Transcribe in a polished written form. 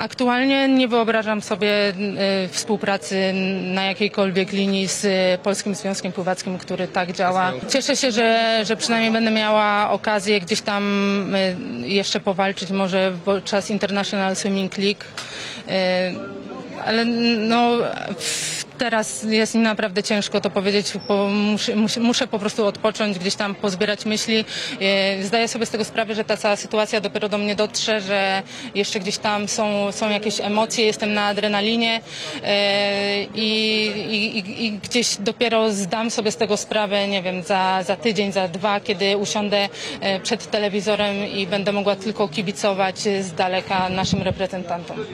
Aktualnie nie wyobrażam sobie współpracy na jakiejkolwiek linii z Polskim Związkiem Pływackim, który tak działa. Cieszę się, że przynajmniej będę miała okazję gdzieś tam jeszcze powalczyć może podczas International Swimming League, ale no teraz jest mi naprawdę ciężko to powiedzieć, bo muszę po prostu odpocząć, gdzieś tam pozbierać myśli. Zdaję sobie z tego sprawę, że ta cała sytuacja dopiero do mnie dotrze, że jeszcze gdzieś tam są jakieś emocje, jestem na adrenalinie i gdzieś dopiero zdam sobie z tego sprawę, nie wiem, za tydzień, za dwa, kiedy usiądę przed telewizorem i będę mogła tylko kibicować z daleka naszym reprezentantom.